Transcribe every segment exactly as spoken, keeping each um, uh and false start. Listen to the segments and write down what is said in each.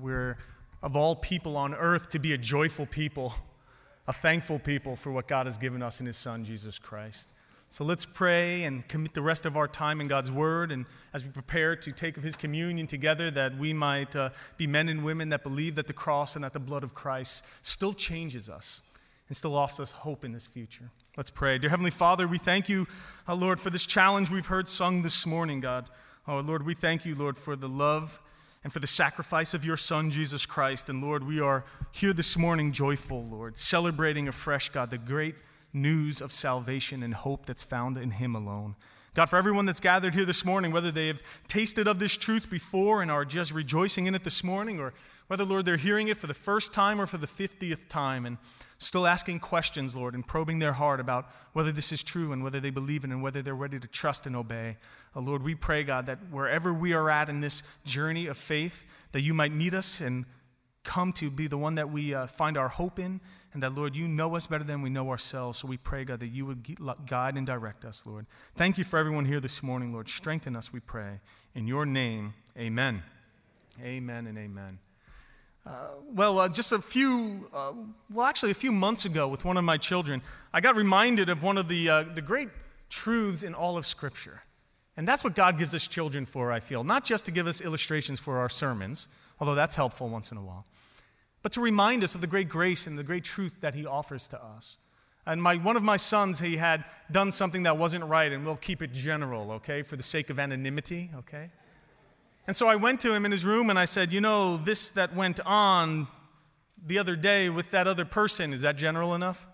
we're, of all people on earth, to be a joyful people, a thankful people for what God has given us in his Son, Jesus Christ. So let's pray and commit the rest of our time in God's word, and as we prepare to take of his communion together, that we might uh, be men and women that believe that the cross and that the blood of Christ still changes us and still offers us hope in this future. Let's pray. Dear Heavenly Father, we thank you, uh, Lord, for this challenge we've heard sung this morning, God. Oh, Lord, we thank you, Lord, for the love and for the sacrifice of your Son, Jesus Christ. And Lord, we are here this morning joyful, Lord, celebrating afresh, God, the great news of salvation and hope that's found in him alone. God, for everyone that's gathered here this morning, whether they have tasted of this truth before and are just rejoicing in it this morning, or whether, Lord, they're hearing it for the first time or for the fiftieth time and still asking questions, Lord, and probing their heart about whether this is true and whether they believe in it and whether they're ready to trust and obey. Uh, Lord, we pray, God, that wherever we are at in this journey of faith, that you might meet us and come to be the one that we uh, find our hope in, and that, Lord, you know us better than we know ourselves. So we pray, God, that you would guide and direct us, Lord. Thank you for everyone here this morning, Lord. Strengthen us, we pray. In your name, amen. Amen and amen. Uh, well, uh, just a few, uh, well, actually a few months ago with one of my children, I got reminded of one of the, uh, the great truths in all of Scripture. And that's what God gives us children for, I feel. Not just to give us illustrations for our sermons, although that's helpful once in a while, but to remind us of the great grace and the great truth that he offers to us. And my one of my sons, he had done something that wasn't right, and we'll keep it general, okay, for the sake of anonymity, okay? And so I went to him in his room and I said, you know, this that went on the other day with that other person, is that general enough?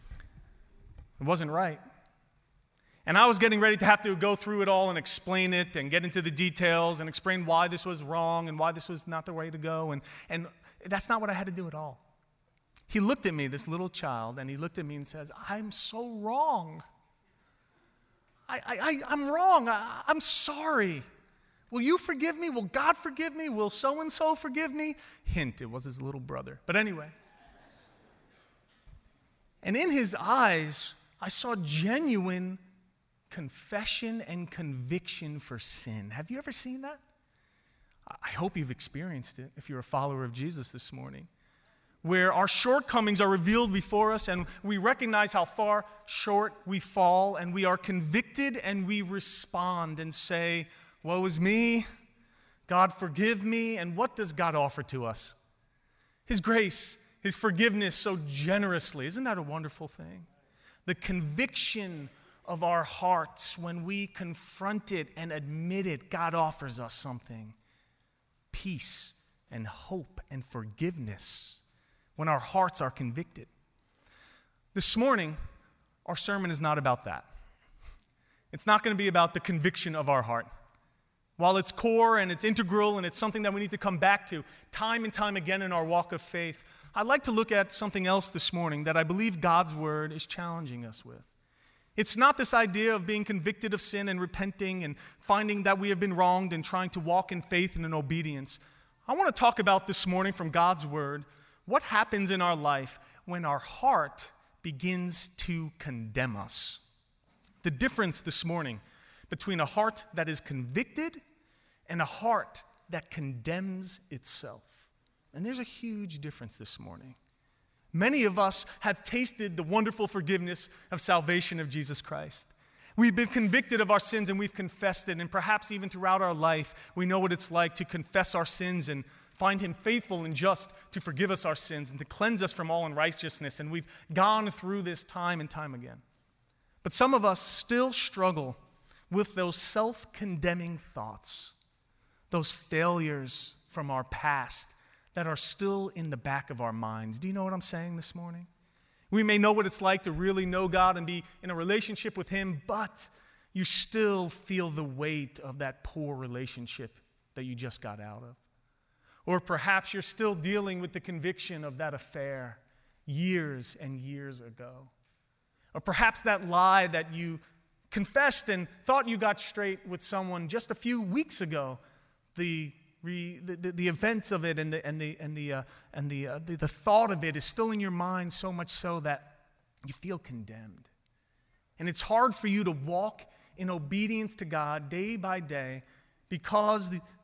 It wasn't right. And I was getting ready to have to go through it all and explain it and get into the details and explain why this was wrong and why this was not the way to go. And, and that's not what I had to do at all. He looked at me, this little child, and he looked at me and says, I'm so wrong. I, I, I, I'm wrong. I, I'm sorry. Will you forgive me? Will God forgive me? Will so-and-so forgive me? Hint, it was his little brother. But anyway. And in his eyes, I saw genuine confession and conviction for sin. Have you ever seen that? I hope you've experienced it if you're a follower of Jesus this morning, where our shortcomings are revealed before us and we recognize how far short we fall, and we are convicted and we respond and say, woe is me, God forgive me. And what does God offer to us? His grace, his forgiveness so generously. Isn't that a wonderful thing? The conviction of our hearts, when we confront it and admit it, God offers us something. Peace and hope and forgiveness when our hearts are convicted. This morning, our sermon is not about that. It's not going to be about the conviction of our heart. While it's core and it's integral and it's something that we need to come back to time and time again in our walk of faith, I'd like to look at something else this morning that I believe God's word is challenging us with. It's not this idea of being convicted of sin and repenting and finding that we have been wronged and trying to walk in faith and in obedience. I want to talk about this morning from God's word what happens in our life when our heart begins to condemn us. The difference this morning between a heart that is convicted and a heart that condemns itself. And there's a huge difference this morning. Many of us have tasted the wonderful forgiveness of salvation of Jesus Christ. We've been convicted of our sins and we've confessed it. And perhaps even throughout our life, we know what it's like to confess our sins and find him faithful and just to forgive us our sins and to cleanse us from all unrighteousness. And we've gone through this time and time again. But some of us still struggle with those self-condemning thoughts, those failures from our past that are still in the back of our minds. Do you know what I'm saying this morning? We may know what it's like to really know God and be in a relationship with him, but you still feel the weight of that poor relationship that you just got out of. Or perhaps you're still dealing with the conviction of that affair years and years ago. Or perhaps that lie that you confessed and thought you got straight with someone just a few weeks ago, the Re, the, the, the events of it and the and the and the uh, and the, uh, the the thought of it is still in your mind, so much so that you feel condemned, and it's hard for you to walk in obedience to God day by day because the,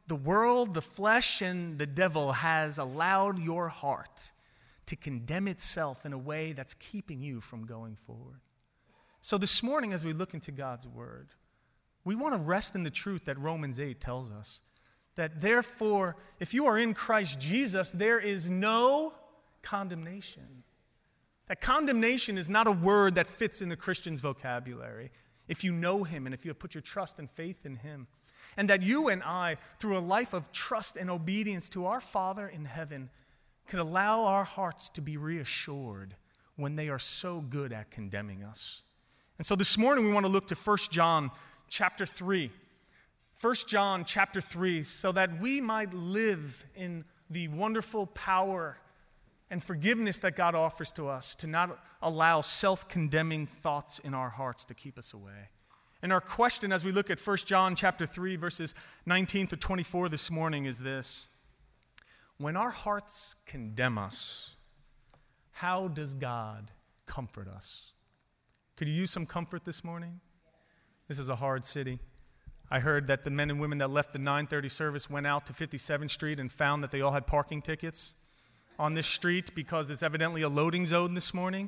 the world, the flesh, and the devil has allowed your heart to condemn itself in a way that's keeping you from going forward. So this morning, as we look into God's word, we want to rest in the truth that Romans eight tells us, that therefore, if you are in Christ Jesus, there is no condemnation. That condemnation is not a word that fits in the Christian's vocabulary if you know him and if you have put your trust and faith in him. And that you and I, through a life of trust and obedience to our Father in heaven, could allow our hearts to be reassured when they are so good at condemning us. And so this morning we want to look to First John chapter three. First John chapter three, so that we might live in the wonderful power and forgiveness that God offers to us, to not allow self-condemning thoughts in our hearts to keep us away. And our question as we look at First John chapter three, verses nineteen to twenty-four this morning is this: when our hearts condemn us, how does God comfort us? Could you use some comfort this morning? This is a hard city. I heard that the men and women that left the nine thirty service went out to fifty-seventh Street and found that they all had parking tickets on this street because it's evidently a loading zone this morning.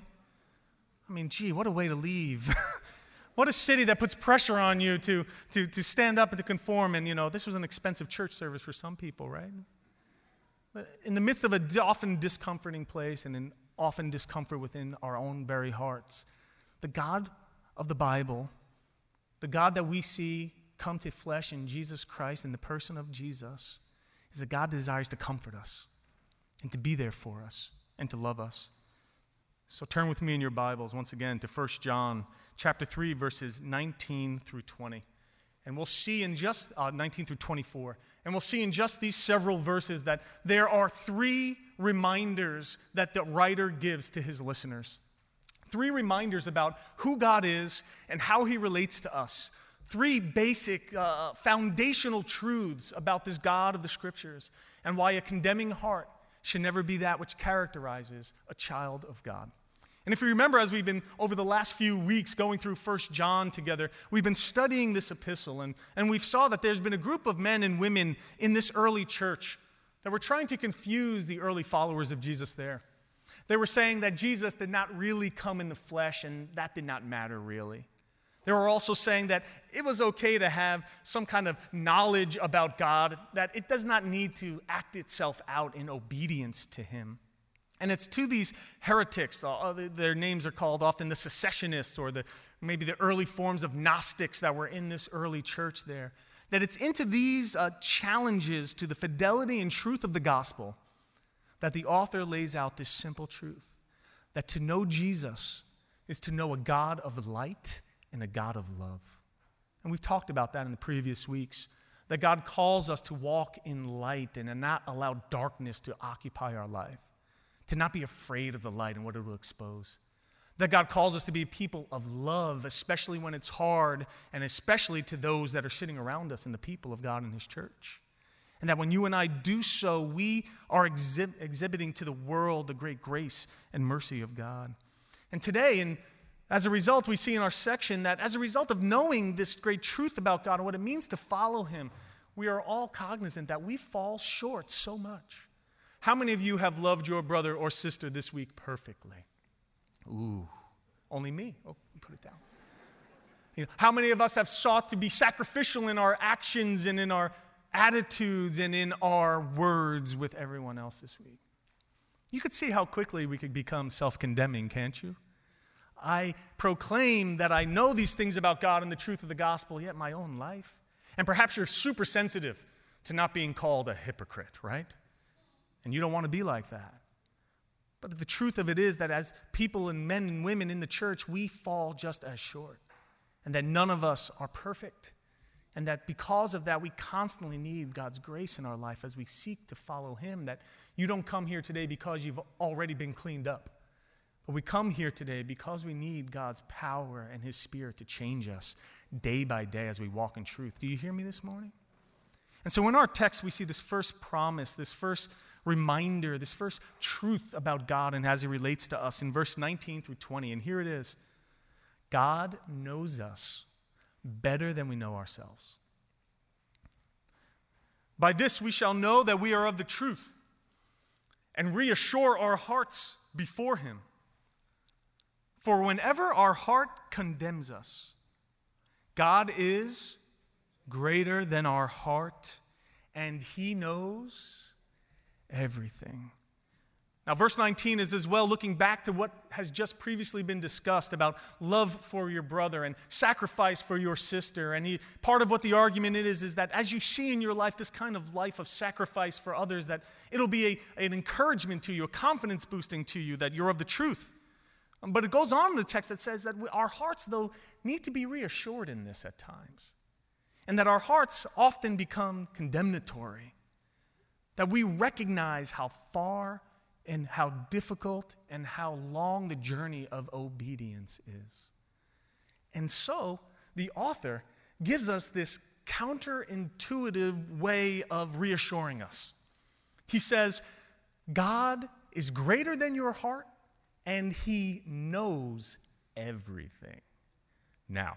I mean, gee, what a way to leave. What a city that puts pressure on you to, to, to stand up and to conform. And, you know, this was an expensive church service for some people, right? In the midst of an often discomforting place and in often discomfort within our own very hearts, the God of the Bible, the God that we see come to flesh in Jesus Christ, in the person of Jesus, is that God desires to comfort us and to be there for us and to love us. So turn with me in your Bibles once again to First John chapter three, verses nineteen through twenty. And we'll see in just, uh, nineteen through twenty-four, and we'll see in just these several verses that there are three reminders that the writer gives to his listeners. Three reminders about who God is and how he relates to us. Three basic uh, foundational truths about this God of the Scriptures and why a condemning heart should never be that which characterizes a child of God. And if you remember, as we've been over the last few weeks going through First John together, we've been studying this epistle, and, and we've saw that there's been a group of men and women in this early church that were trying to confuse the early followers of Jesus there. They were saying that Jesus did not really come in the flesh, and that did not matter really. They were also saying that it was okay to have some kind of knowledge about God, that it does not need to act itself out in obedience to him. And it's to these heretics, uh, their names are called often the secessionists or the maybe the early forms of Gnostics that were in this early church there, that it's into these uh, challenges to the fidelity and truth of the gospel that the author lays out this simple truth, that to know Jesus is to know a God of light and a God of love. And we've talked about that in the previous weeks, that God calls us to walk in light and to not allow darkness to occupy our life, to not be afraid of the light and what it will expose. That God calls us to be people of love, especially when it's hard, and especially to those that are sitting around us and the people of God in his church. And that when you and I do so, we are exhib- exhibiting to the world the great grace and mercy of God. And today, and as a result, we see in our section that as a result of knowing this great truth about God and what it means to follow him, we are all cognizant that we fall short so much. How many of you have loved your brother or sister this week perfectly? Ooh, only me. Oh, put it down. You know, how many of us have sought to be sacrificial in our actions and in our attitudes and in our words with everyone else this week? You could see how quickly we could become self-condemning, can't you? I proclaim that I know these things about God and the truth of the gospel, yet my own life. And perhaps you're super sensitive to not being called a hypocrite, right? And you don't want to be like that. But the truth of it is that as people and men and women in the church, we fall just as short. And that none of us are perfect. And that because of that, we constantly need God's grace in our life as we seek to follow him. That you don't come here today because you've already been cleaned up. But we come here today because we need God's power and his Spirit to change us day by day as we walk in truth. Do you hear me this morning? And so in our text, we see this first promise, this first reminder, this first truth about God and as he relates to us in verse nineteen through twenty. And here it is. God knows us better than we know ourselves. By this we shall know that we are of the truth and reassure our hearts before him. For whenever our heart condemns us, God is greater than our heart, and he knows everything. Now, verse nineteen is as well looking back to what has just previously been discussed about love for your brother and sacrifice for your sister. And he, part of what the argument is, is that as you see in your life this kind of life of sacrifice for others, that it'll be a, an encouragement to you, a confidence boosting to you that you're of the truth. But it goes on in the text that says that we, our hearts, though, need to be reassured in this at times. And that our hearts often become condemnatory. That we recognize how far and how difficult and how long the journey of obedience is. And so, the author gives us this counterintuitive way of reassuring us. He says, God is greater than your heart, and he knows everything. Now,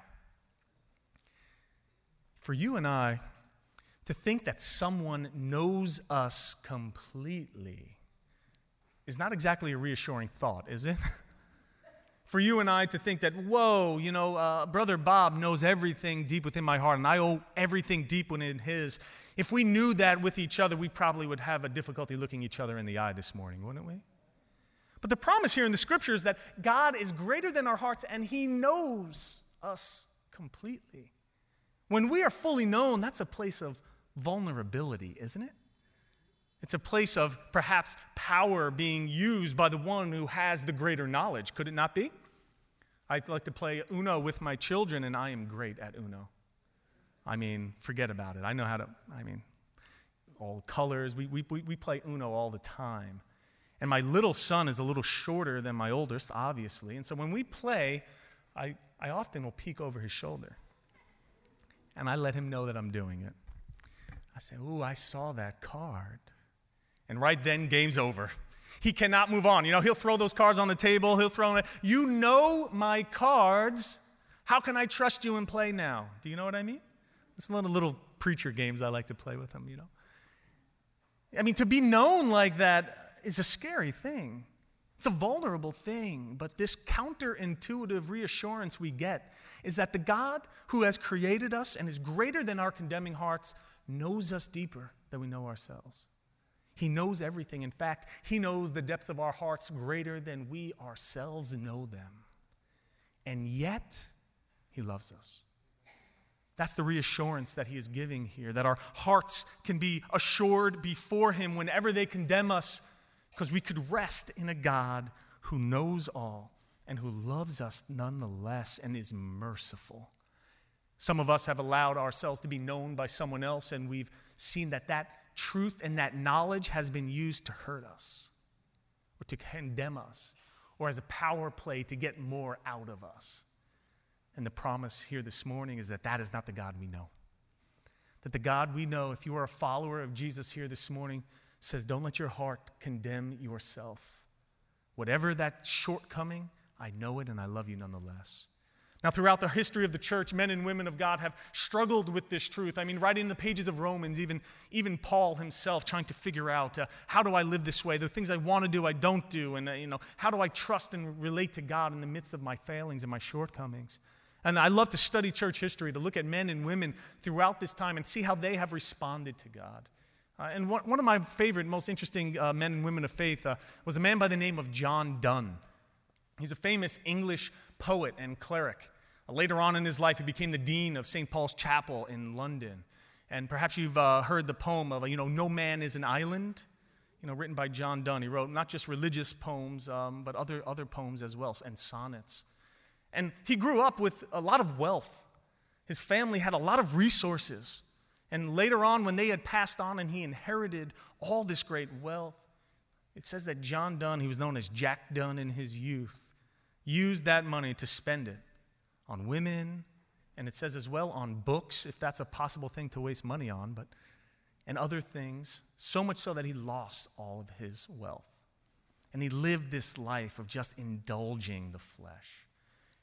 for you and I to think that someone knows us completely is not exactly a reassuring thought, is it? For you and I to think that, whoa, you know, uh, Brother Bob knows everything deep within my heart, and I owe everything deep within his. If we knew that with each other, we probably would have a difficulty looking each other in the eye this morning, wouldn't we? But the promise here in the scripture is that God is greater than our hearts, and he knows us completely. When we are fully known, that's a place of vulnerability, isn't it? It's a place of perhaps power being used by the one who has the greater knowledge. Could it not be? I like to play Uno with my children, and I am great at Uno. I mean, forget about it. I know how to, I mean, all colors. We, we, we play Uno all the time. And my little son is a little shorter than my oldest, obviously. And so when we play, I, I often will peek over his shoulder. And I let him know that I'm doing it. I say, ooh, I saw that card. And right then, game's over. He cannot move on. You know, he'll throw those cards on the table. He'll throw them. You know my cards. How can I trust you and play now? Do you know what I mean? It's one of the little preacher games I like to play with him, you know. I mean, to be known like that is a scary thing. It's a vulnerable thing. But this counterintuitive reassurance we get is that the God who has created us and is greater than our condemning hearts knows us deeper than we know ourselves. He knows everything. In fact, he knows the depths of our hearts greater than we ourselves know them. And yet, he loves us. That's the reassurance that he is giving here, that our hearts can be assured before him whenever they condemn us, because we could rest in a God who knows all and who loves us nonetheless and is merciful. Some of us have allowed ourselves to be known by someone else, and we've seen that that truth and that knowledge has been used to hurt us or to condemn us or as a power play to get more out of us. And the promise here this morning is that that is not the God we know. That the God we know, if you are a follower of Jesus here this morning, says don't let your heart condemn yourself. Whatever that shortcoming, I know it and I love you nonetheless. Now, throughout the history of the church, men and women of God have struggled with this truth. I mean, right in the pages of Romans, even, even Paul himself trying to figure out, uh, how do I live this way? The things I want to do, I don't do. And, uh, you know, how do I trust and relate to God in the midst of my failings and my shortcomings? And I love to study church history, to look at men and women throughout this time and see how they have responded to God. Uh, and one, one of my favorite, most interesting uh, men and women of faith uh, was a man by the name of John Donne. He's a famous English poet and cleric. Later on in his life, he became the dean of Saint Paul's Chapel in London. And perhaps you've uh, heard the poem of, you know, No Man is an Island, you know, written by John Donne. He wrote not just religious poems, um, but other, other poems as well, and sonnets. And he grew up with a lot of wealth. His family had a lot of resources. And later on, when they had passed on and he inherited all this great wealth, it says that John Donne, he was known as Jack Donne in his youth, used that money to spend it on women, and it says as well on books, if that's a possible thing to waste money on, but and other things, so much so that he lost all of his wealth. And he lived this life of just indulging the flesh.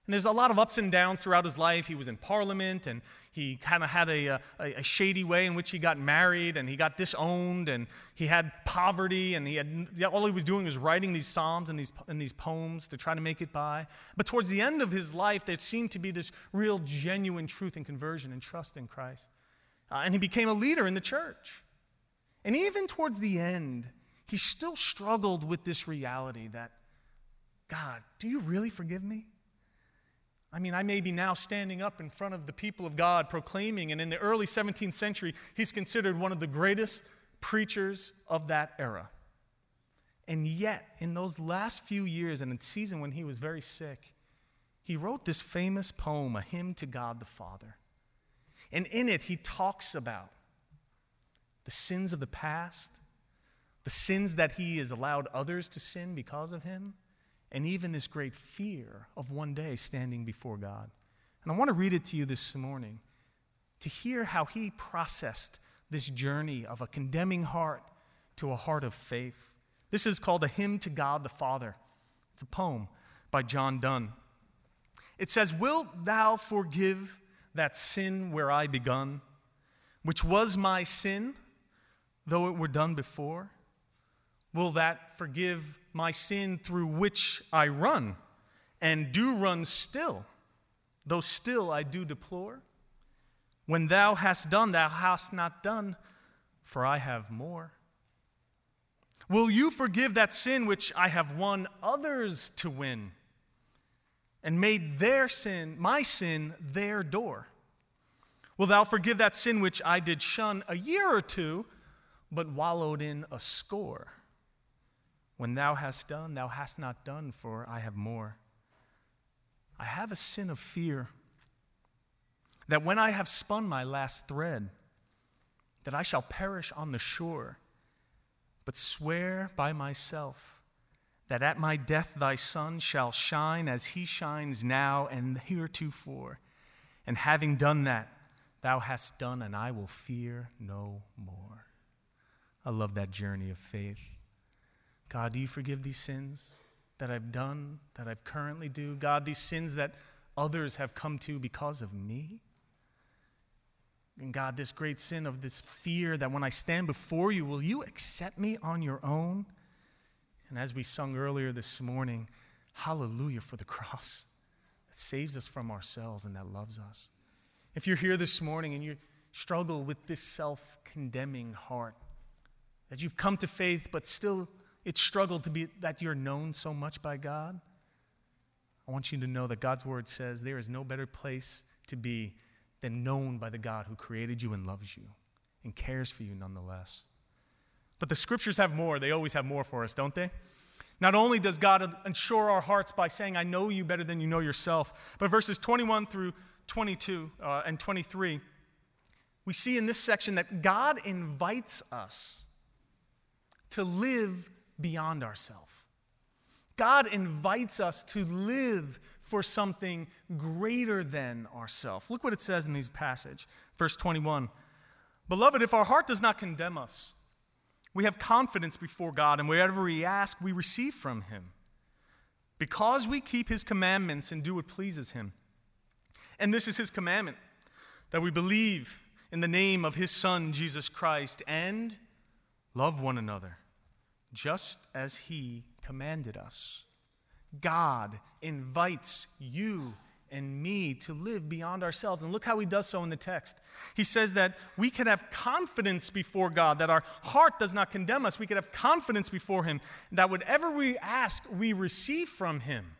And there's a lot of ups and downs throughout his life. He was in Parliament, and he kind of had a, a, a shady way in which he got married, and he got disowned, and he had poverty, and he had all he was doing was writing these psalms and these, and these poems to try to make it by. But towards the end of his life, there seemed to be this real genuine truth and conversion and trust in Christ. Uh, and he became a leader in the church. And even towards the end, he still struggled with this reality that, God, do you really forgive me? I mean, I may be now standing up in front of the people of God proclaiming, and in the early seventeenth century, he's considered one of the greatest preachers of that era. And yet, in those last few years, and in the season when he was very sick, he wrote this famous poem, a hymn to God the Father. And in it, he talks about the sins of the past, the sins that he has allowed others to sin because of him, and even this great fear of one day standing before God. And I want to read it to you this morning to hear how he processed this journey of a condemning heart to a heart of faith. This is called A Hymn to God the Father. It's a poem by John Donne. It says, "Wilt thou forgive that sin where I begun, which was my sin, though it were done before? Will that forgive my sin through which I run, and do run still, though still I do deplore? When thou hast done, thou hast not done, for I have more. Will you forgive that sin which I have won others to win, and made their sin, my sin, their door? Will thou forgive that sin which I did shun a year or two, but wallowed in a score? When thou hast done, thou hast not done, for I have more. I have a sin of fear, that when I have spun my last thread, that I shall perish on the shore, but swear by myself that at my death thy sun shall shine as he shines now and heretofore. And having done that, thou hast done, and I will fear no more." I love that journey of faith. God, do you forgive these sins that I've done, that I've currently do? God, these sins that others have come to because of me? And God, this great sin of this fear that when I stand before you, will you accept me on your own? And as we sung earlier this morning, hallelujah for the cross that saves us from ourselves and that loves us. If you're here this morning and you struggle with this self-condemning heart, that you've come to faith but still it's struggled to be that you're known so much by God, I want you to know that God's word says there is no better place to be than known by the God who created you and loves you and cares for you nonetheless. But the scriptures have more. They always have more for us, don't they? Not only does God ensure our hearts by saying, I know you better than you know yourself, but verses twenty-one through twenty-two uh, and twenty-three, we see in this section that God invites us to live beyond ourselves. God invites us to live for something greater than ourselves. Look what it says in this passage, verse twenty-one. "Beloved, if our heart does not condemn us, we have confidence before God, and whatever we ask, we receive from him, because we keep his commandments and do what pleases him. And this is his commandment, that we believe in the name of his Son, Jesus Christ, and love one another, just as he commanded us." God invites you and me to live beyond ourselves. And look how he does so in the text. He says that we can have confidence before God, that our heart does not condemn us. We can have confidence before him, that whatever we ask, we receive from him.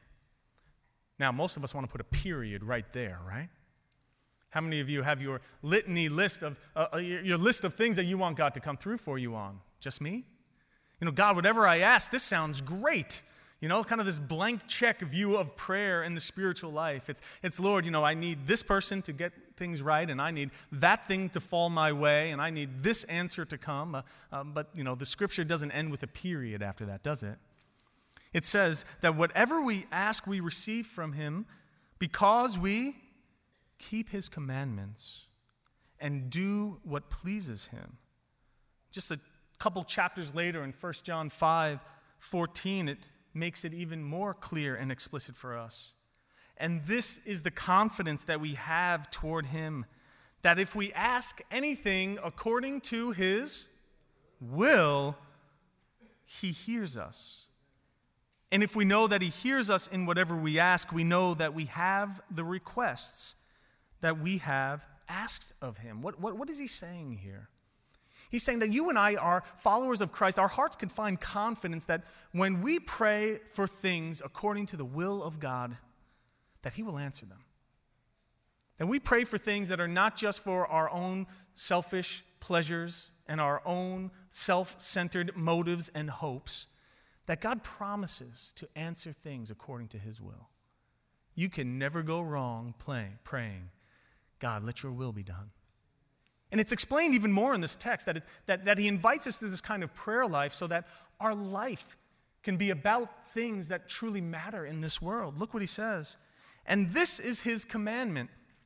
Now, most of us want to put a period right there, right? How many of you have your litany list of, uh, your list of things that you want God to come through for you on? Just me? You know, God, whatever I ask, this sounds great. You know, kind of this blank check view of prayer in the spiritual life. It's, it's Lord, you know, I need this person to get things right, and I need that thing to fall my way, and I need this answer to come. Uh, um, but, you know, the scripture doesn't end with a period after that, does it? It says that whatever we ask, we receive from him because we keep his commandments and do what pleases him. Just a couple chapters later in First John five fourteen, it makes it even more clear and explicit for us. And this is the confidence that we have toward him, that if we ask anything according to his will, he hears us. And if we know that he hears us in whatever we ask, we know that we have the requests that we have asked of him. What, what, what is he saying here? He's saying that you and I are followers of Christ. Our hearts can find confidence that when we pray for things according to the will of God, that he will answer them. And we pray for things that are not just for our own selfish pleasures and our own self-centered motives and hopes, that God promises to answer things according to his will. You can never go wrong playing, praying, God, let your will be done. And it's explained even more in this text that, it, that, that he invites us to this kind of prayer life so that our life can be about things that truly matter in this world. Look what he says. And this is his commandment,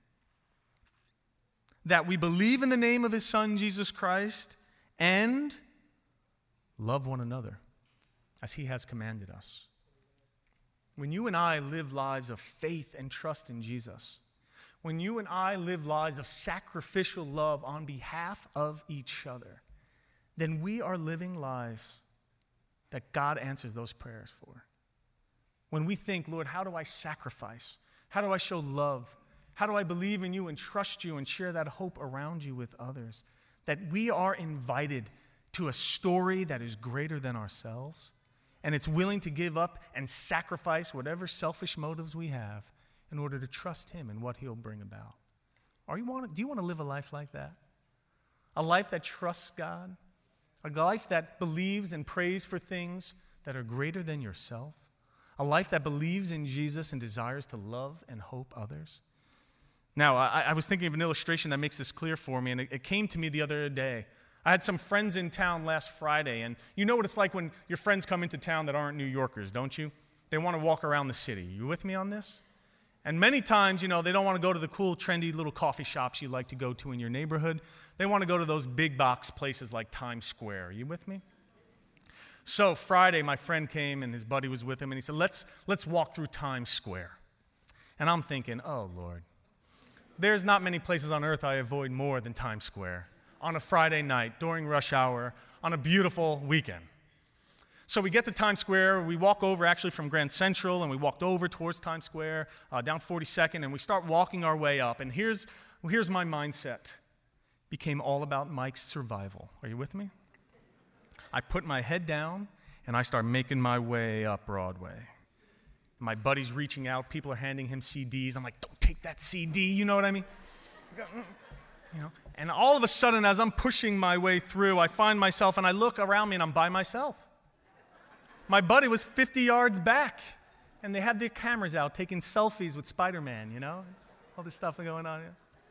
that we believe in the name of his Son, Jesus Christ, and love one another as he has commanded us. When you and I live lives of faith and trust in Jesus, when you and I live lives of sacrificial love on behalf of each other, then we are living lives that God answers those prayers for. When we think, Lord, how do I sacrifice? How do I show love? How do I believe in you and trust you and share that hope around you with others? That we are invited to a story that is greater than ourselves, and it's willing to give up and sacrifice whatever selfish motives we have in order to trust him and what he'll bring about. Are you want, do you want to live a life like that? A life that trusts God? A life that believes and prays for things that are greater than yourself? A life that believes in Jesus and desires to love and hope others? Now, I, I was thinking of an illustration that makes this clear for me, and it, it came to me the other day. I had some friends in town last Friday, and you know what it's like when your friends come into town that aren't New Yorkers, don't you? They want to walk around the city. You with me on this? And many times, you know, they don't want to go to the cool, trendy little coffee shops you like to go to in your neighborhood. They want to go to those big box places like Times Square. Are you with me? So Friday, my friend came, and his buddy was with him, and he said, let's, let's walk through Times Square. And I'm thinking, oh, Lord, there's not many places on earth I avoid more than Times Square on a Friday night, during rush hour, on a beautiful weekend. So we get to Times Square, we walk over actually from Grand Central, and we walked over towards Times Square, uh, down forty-second, and we start walking our way up. And here's, here's my mindset. Became all about Mike's survival. Are you with me? I put my head down, and I start making my way up Broadway. My buddy's reaching out, people are handing him C Ds. I'm like, don't take that C D, you know what I mean? You know, and all of a sudden, as I'm pushing my way through, I find myself, and I look around me, and I'm by myself. My buddy was fifty yards back, and they had their cameras out taking selfies with Spider-Man, you know? All this stuff going on here.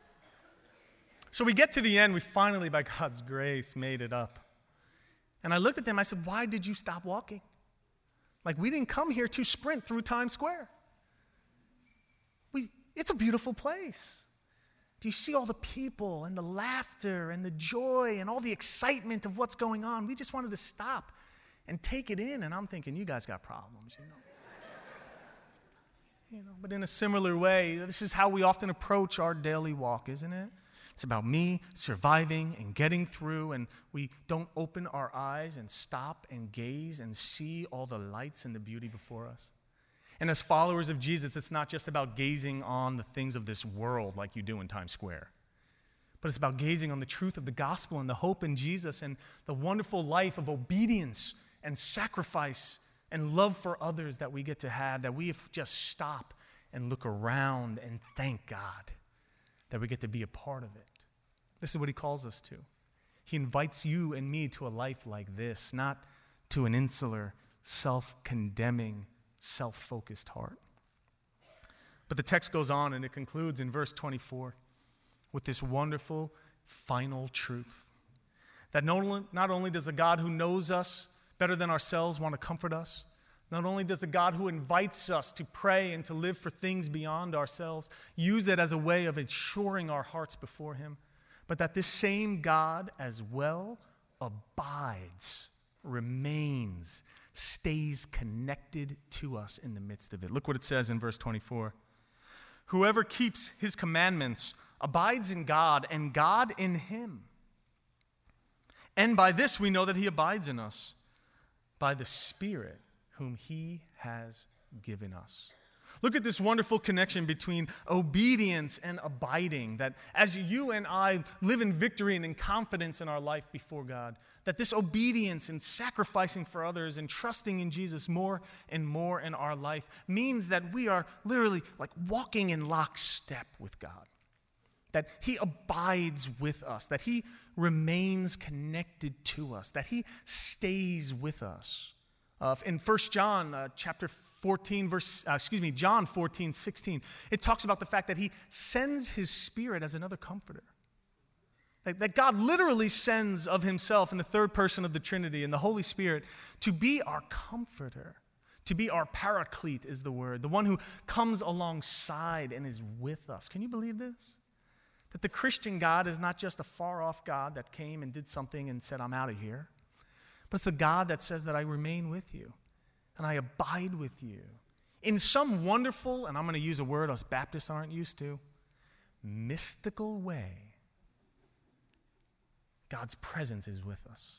So we get to the end. We finally, by God's grace, made it up. And I looked at them. I said, why did you stop walking? Like, we didn't come here to sprint through Times Square. We, it's a beautiful place. Do you see all the people and the laughter and the joy and all the excitement of what's going on? We just wanted to stop and take it in. And I'm thinking, you guys got problems, you know. You know, but in a similar way, this is how we often approach our daily walk, isn't it? It's about me surviving and getting through, and we don't open our eyes and stop and gaze and see all the lights and the beauty before us. And as followers of Jesus, it's not just about gazing on the things of this world like you do in Times Square, but it's about gazing on the truth of the gospel and the hope in Jesus and the wonderful life of obedience and sacrifice and love for others that we get to have, that we just stop and look around and thank God that we get to be a part of it. This is what he calls us to. He invites you and me to a life like this, not to an insular, self-condemning, self-focused heart. But the text goes on and it concludes in verse twenty-four with this wonderful final truth. That not only, not only does a God who knows us better than ourselves want to comfort us, not only does a God who invites us to pray and to live for things beyond ourselves use it as a way of ensuring our hearts before him, but that this same God as well abides, remains, stays connected to us in the midst of it. Look what it says in verse twenty-four. Whoever keeps his commandments abides in God, and God in him. And by this we know that he abides in us, by the Spirit whom he has given us. Look at this wonderful connection between obedience and abiding, that as you and I live in victory and in confidence in our life before God, that this obedience and sacrificing for others and trusting in Jesus more and more in our life means that we are literally like walking in lockstep with God, that he abides with us, that he remains connected to us, that he stays with us. Uh, in First John uh, chapter fourteen, verse, uh, excuse me, John fourteen, sixteen, it talks about the fact that he sends his Spirit as another comforter. That, that God literally sends of himself in the third person of the Trinity and the Holy Spirit to be our comforter, to be our paraclete is the word, the one who comes alongside and is with us. Can you believe this? That the Christian God is not just a far-off God that came and did something and said, I'm out of here. But it's the God that says that I remain with you and I abide with you in some wonderful, and I'm going to use a word us Baptists aren't used to, mystical way. God's presence is with us.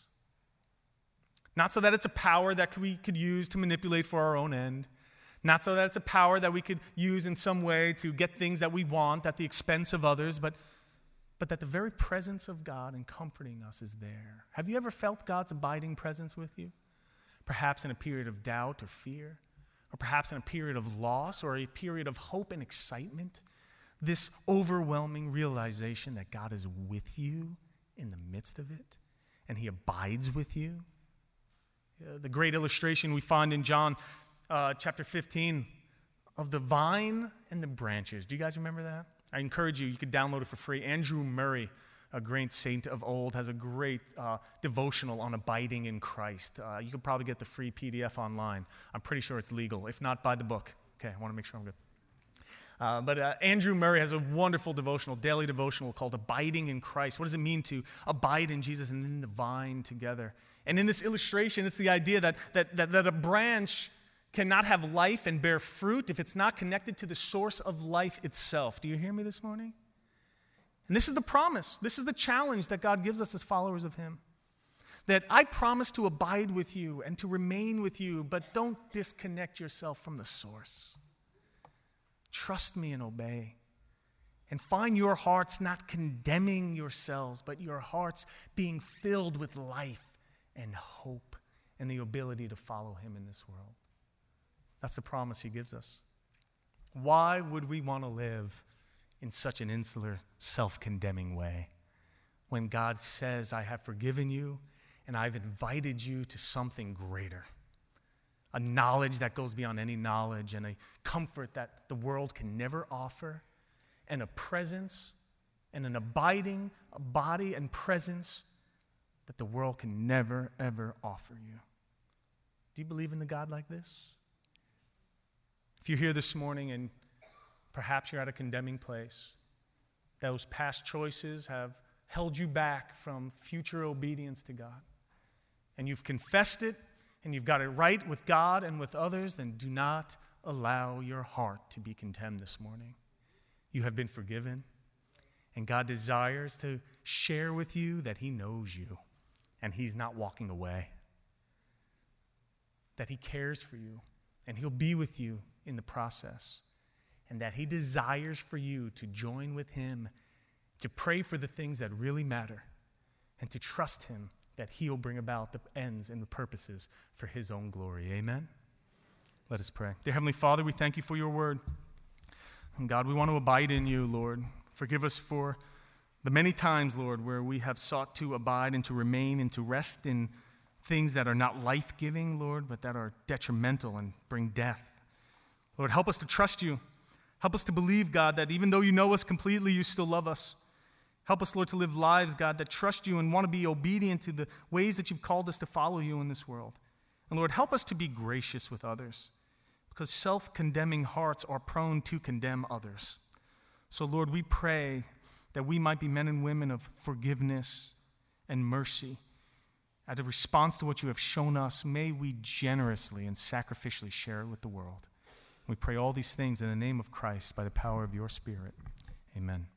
Not so that it's a power that we could use to manipulate for our own end. Not so that it's a power that we could use in some way to get things that we want at the expense of others, but but that the very presence of God in comforting us is there. Have you ever felt God's abiding presence with you? Perhaps in a period of doubt or fear, or perhaps in a period of loss or a period of hope and excitement. This overwhelming realization that God is with you in the midst of it, and he abides with you. Uh, the great illustration we find in John uh, chapter fifteen of the vine and the branches. Do you guys remember that? I encourage you, you could download it for free. Andrew Murray, a great saint of old, has a great uh, devotional on abiding in Christ. Uh, you could probably get the free P D F online. I'm pretty sure it's legal. If not, buy the book. Okay, I want to make sure I'm good. Uh, but uh, Andrew Murray has a wonderful devotional, daily devotional called Abiding in Christ. What does it mean to abide in Jesus and in the vine together? And in this illustration, it's the idea that, that, that, that a branch cannot have life and bear fruit if it's not connected to the source of life itself. Do you hear me this morning? And this is the promise. This is the challenge that God gives us as followers of him. That I promise to abide with you and to remain with you, but don't disconnect yourself from the source. Trust me and obey. And find your hearts not condemning yourselves, but your hearts being filled with life and hope and the ability to follow him in this world. That's the promise he gives us. Why would we want to live in such an insular, self-condemning way when God says, I have forgiven you and I've invited you to something greater, a knowledge that goes beyond any knowledge and a comfort that the world can never offer, and a presence and an abiding body and presence that the world can never, ever offer you. Do you believe in a God like this? If you're here this morning and perhaps you're at a condemning place, those past choices have held you back from future obedience to God, and you've confessed it and you've got it right with God and with others, then do not allow your heart to be condemned this morning. You have been forgiven, and God desires to share with you that he knows you and he's not walking away, that he cares for you and he'll be with you in the process, and that he desires for you to join with him to pray for the things that really matter and to trust him that he'll bring about the ends and the purposes for his own glory. Amen? Let us pray. Dear Heavenly Father, we thank you for your word. And God, we want to abide in you, Lord. Forgive us for the many times, Lord, where we have sought to abide and to remain and to rest in things that are not life-giving, Lord, but that are detrimental and bring death. Lord, help us to trust you. Help us to believe, God, that even though you know us completely, you still love us. Help us, Lord, to live lives, God, that trust you and want to be obedient to the ways that you've called us to follow you in this world. And Lord, help us to be gracious with others, because self-condemning hearts are prone to condemn others. So, Lord, we pray that we might be men and women of forgiveness and mercy. As a response to what you have shown us, may we generously and sacrificially share it with the world. We pray all these things in the name of Christ by the power of your Spirit. Amen.